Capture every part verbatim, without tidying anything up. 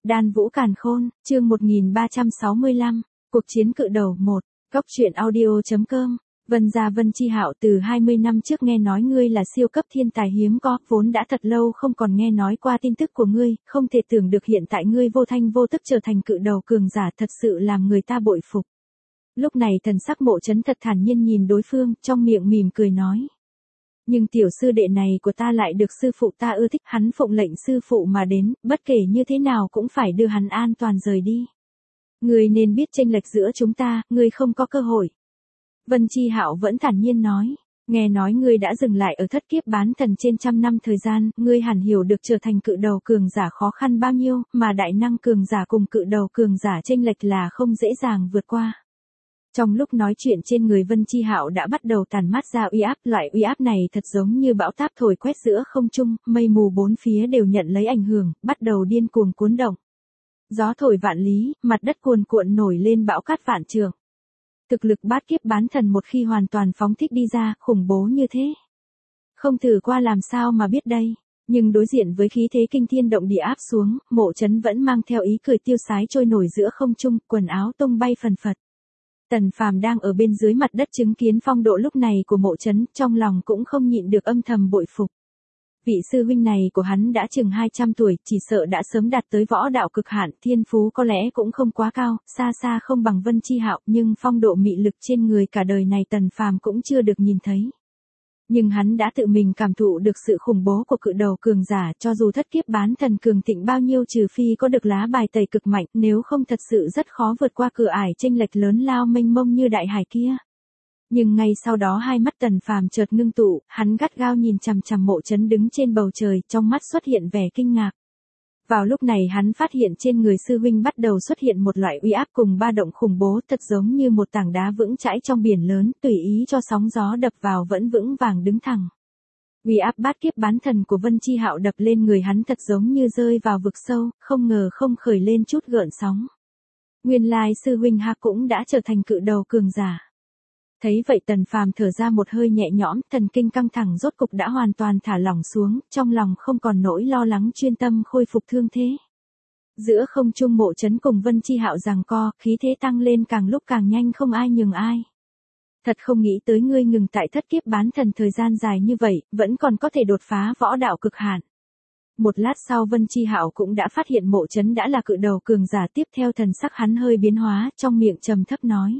Đan Vũ Càn Khôn, chương một nghìn ba trăm sáu mươi lăm, Cuộc chiến cự đầu một, Góc truyện audio.com. Vân gia Vân Chi Hạo, từ hai mươi năm trước nghe nói ngươi là siêu cấp thiên tài hiếm có, vốn đã thật lâu không còn nghe nói qua tin tức của ngươi, không thể tưởng được hiện tại ngươi vô thanh vô tức trở thành cự đầu cường giả, thật sự làm người ta bội phục. Lúc này thần sắc Mộ Chấn thật thản nhiên nhìn đối phương, trong miệng mỉm cười nói. Nhưng tiểu sư đệ này của ta lại được sư phụ ta ưa thích, hắn phụng lệnh sư phụ mà đến, bất kể như thế nào cũng phải đưa hắn an toàn rời đi. Ngươi nên biết chênh lệch giữa chúng ta, ngươi không có cơ hội. Vân Chi Hạo vẫn thản nhiên nói, nghe nói ngươi đã dừng lại ở thất kiếp bán thần trên trăm năm thời gian, ngươi hẳn hiểu được trở thành cự đầu cường giả khó khăn bao nhiêu, mà đại năng cường giả cùng cự đầu cường giả chênh lệch là không dễ dàng vượt qua. Trong lúc nói chuyện trên người Vân Chi Hạo đã bắt đầu tản mát ra uy áp, loại uy áp này thật giống như bão táp thổi quét giữa không trung, mây mù bốn phía đều nhận lấy ảnh hưởng, bắt đầu điên cuồng cuốn động. Gió thổi vạn lý, mặt đất cuồn cuộn nổi lên bão cát vạn trượng. Thực lực bát kiếp bán thần một khi hoàn toàn phóng thích đi ra, khủng bố như thế. Không thử qua làm sao mà biết đây. Nhưng đối diện với khí thế kinh thiên động địa áp xuống, Mộ Chấn vẫn mang theo ý cười tiêu sái trôi nổi giữa không trung, quần áo tung bay phần phật. Tần Phàm đang ở bên dưới mặt đất chứng kiến phong độ lúc này của Mộ Chấn, trong lòng cũng không nhịn được âm thầm bội phục. Vị sư huynh này của hắn đã chừng hai trăm tuổi, chỉ sợ đã sớm đạt tới võ đạo cực hạn, thiên phú có lẽ cũng không quá cao, xa xa không bằng Vân Chi Hạo, nhưng phong độ mị lực trên người cả đời này Tần Phàm cũng chưa được nhìn thấy. Nhưng hắn đã tự mình cảm thụ được sự khủng bố của cự đầu cường giả, cho dù thất kiếp bán thần cường thịnh bao nhiêu trừ phi có được lá bài tẩy cực mạnh, nếu không thật sự rất khó vượt qua cửa ải chênh lệch lớn lao mênh mông như đại hải kia. Nhưng ngay sau đó hai mắt Tần Phàm chợt ngưng tụ, hắn gắt gao nhìn chằm chằm Mộ Chấn đứng trên bầu trời, trong mắt xuất hiện vẻ kinh ngạc. Vào lúc này hắn phát hiện trên người sư huynh bắt đầu xuất hiện một loại uy áp cùng ba động khủng bố, thật giống như một tảng đá vững chãi trong biển lớn, tùy ý cho sóng gió đập vào vẫn vững vàng đứng thẳng. Uy áp bát kiếp bán thần của Vân Chi Hạo đập lên người hắn thật giống như rơi vào vực sâu, không ngờ không khởi lên chút gợn sóng. Nguyên lai sư huynh ha cũng đã trở thành cự đầu cường giả. Thấy vậy Tần Phàm thở ra một hơi nhẹ nhõm, thần kinh căng thẳng rốt cục đã hoàn toàn thả lỏng xuống, trong lòng không còn nỗi lo lắng, chuyên tâm khôi phục thương thế. Giữa không trung Mộ Chấn cùng Vân Chi Hạo giằng co, khí thế tăng lên càng lúc càng nhanh, không ai nhường ai. Thật không nghĩ tới ngươi ngừng tại thất kiếp bán thần thời gian dài như vậy, vẫn còn có thể đột phá võ đạo cực hạn. Một lát sau Vân Chi Hạo cũng đã phát hiện Mộ Chấn đã là cự đầu cường giả, tiếp theo thần sắc hắn hơi biến hóa, trong miệng trầm thấp nói.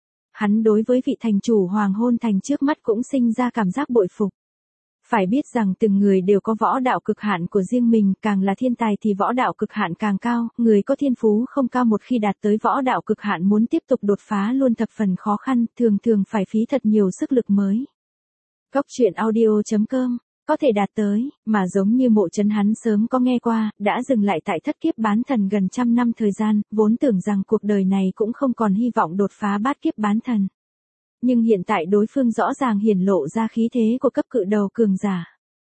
Hắn đối với vị thành chủ Hoàng Hôn Thành trước mắt cũng sinh ra cảm giác bội phục. Phải biết rằng từng người đều có võ đạo cực hạn của riêng mình, càng là thiên tài thì võ đạo cực hạn càng cao, người có thiên phú không cao một khi đạt tới võ đạo cực hạn muốn tiếp tục đột phá luôn thập phần khó khăn, thường thường phải phí thật nhiều sức lực mới. Góc truyện audio.com. Có thể đạt tới, mà giống như Mộ Chấn hắn sớm có nghe qua, đã dừng lại tại thất kiếp bán thần gần trăm năm thời gian, vốn tưởng rằng cuộc đời này cũng không còn hy vọng đột phá bát kiếp bán thần. Nhưng hiện tại đối phương rõ ràng hiển lộ ra khí thế của cấp cự đầu cường giả.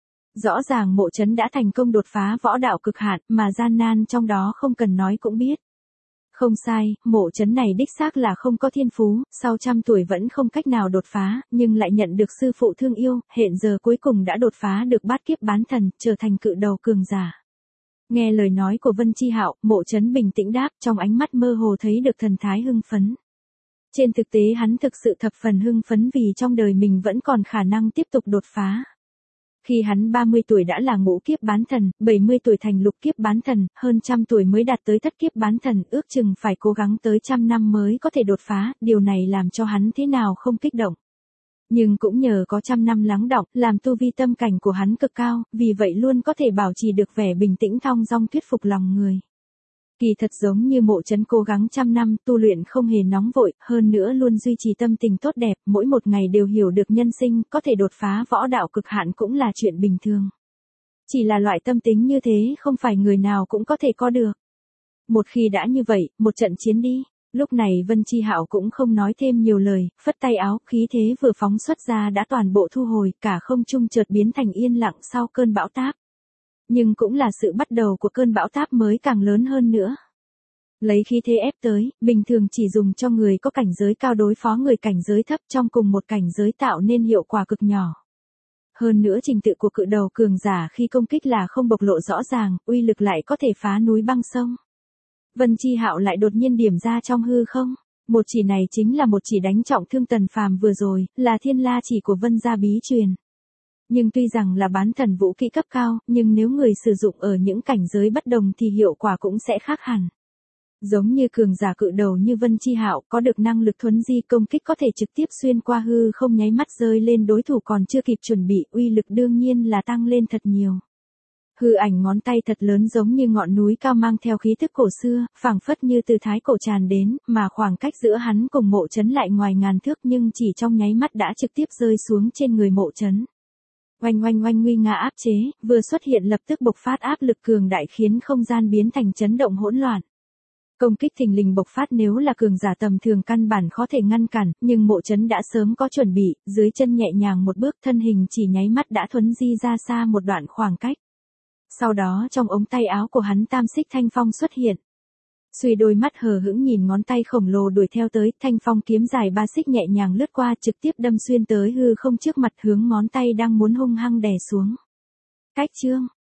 Rõ ràng Mộ Chấn đã thành công đột phá võ đạo cực hạn, mà gian nan trong đó không cần nói cũng biết. Không sai, Mộ Chấn này đích xác là không có thiên phú, sau trăm tuổi vẫn không cách nào đột phá, nhưng lại nhận được sư phụ thương yêu, hiện giờ cuối cùng đã đột phá được bát kiếp bán thần, trở thành cự đầu cường giả. Nghe lời nói của Vân Chi Hạo, Mộ Chấn bình tĩnh đáp, trong ánh mắt mơ hồ thấy được thần thái hưng phấn. Trên thực tế hắn thực sự thập phần hưng phấn vì trong đời mình vẫn còn khả năng tiếp tục đột phá. Khi hắn ba mươi tuổi đã là ngũ kiếp bán thần, bảy mươi tuổi thành lục kiếp bán thần, hơn trăm tuổi mới đạt tới thất kiếp bán thần, ước chừng phải cố gắng tới trăm năm mới có thể đột phá, điều này làm cho hắn thế nào không kích động. Nhưng cũng nhờ có trăm năm lắng đọng, làm tu vi tâm cảnh của hắn cực cao, vì vậy luôn có thể bảo trì được vẻ bình tĩnh thong dong thuyết phục lòng người. Kỳ thật giống như Mộ Chấn cố gắng trăm năm, tu luyện không hề nóng vội, hơn nữa luôn duy trì tâm tình tốt đẹp, mỗi một ngày đều hiểu được nhân sinh, có thể đột phá võ đạo cực hạn cũng là chuyện bình thường. Chỉ là loại tâm tính như thế không phải người nào cũng có thể có được. Một khi đã như vậy, một trận chiến đi. Lúc này Vân Chi Hạo cũng không nói thêm nhiều lời, phất tay áo, khí thế vừa phóng xuất ra đã toàn bộ thu hồi, cả không trung chợt biến thành yên lặng sau cơn bão táp. Nhưng cũng là sự bắt đầu của cơn bão táp mới càng lớn hơn nữa. Lấy khí thế ép tới, bình thường chỉ dùng cho người có cảnh giới cao đối phó người cảnh giới thấp trong cùng một cảnh giới tạo nên hiệu quả cực nhỏ. Hơn nữa trình tự của cự đầu cường giả khi công kích là không bộc lộ rõ ràng, uy lực lại có thể phá núi băng sông. Vân Chi Hạo lại đột nhiên điểm ra trong hư không. Một chỉ này chính là một chỉ đánh trọng thương Tần Phàm vừa rồi, là thiên la chỉ của Vân gia bí truyền. Nhưng tuy rằng là bán thần vũ kỹ cấp cao, nhưng nếu người sử dụng ở những cảnh giới bất đồng thì hiệu quả cũng sẽ khác hẳn. Giống như cường giả cự đầu như Vân Chi Hạo có được năng lực thuấn di công kích có thể trực tiếp xuyên qua hư không nháy mắt rơi lên đối thủ còn chưa kịp chuẩn bị, uy lực đương nhiên là tăng lên thật nhiều. Hư ảnh ngón tay thật lớn giống như ngọn núi cao mang theo khí thức cổ xưa, phảng phất như từ thái cổ tràn đến, mà khoảng cách giữa hắn cùng Mộ Chấn lại ngoài ngàn thước nhưng chỉ trong nháy mắt đã trực tiếp rơi xuống trên người Mộ Chấn. Oanh oanh oanh nguy nga áp chế, vừa xuất hiện lập tức bộc phát áp lực cường đại khiến không gian biến thành chấn động hỗn loạn. Công kích thình lình bộc phát nếu là cường giả tầm thường căn bản khó thể ngăn cản, nhưng Mộ Chấn đã sớm có chuẩn bị, dưới chân nhẹ nhàng một bước thân hình chỉ nháy mắt đã thuấn di ra xa một đoạn khoảng cách. Sau đó trong ống tay áo của hắn tam xích thanh phong xuất hiện. Suy đôi mắt hờ hững nhìn ngón tay khổng lồ đuổi theo tới, thanh phong kiếm dài ba xích nhẹ nhàng lướt qua trực tiếp đâm xuyên tới hư không trước mặt hướng ngón tay đang muốn hung hăng đè xuống. Cách chương,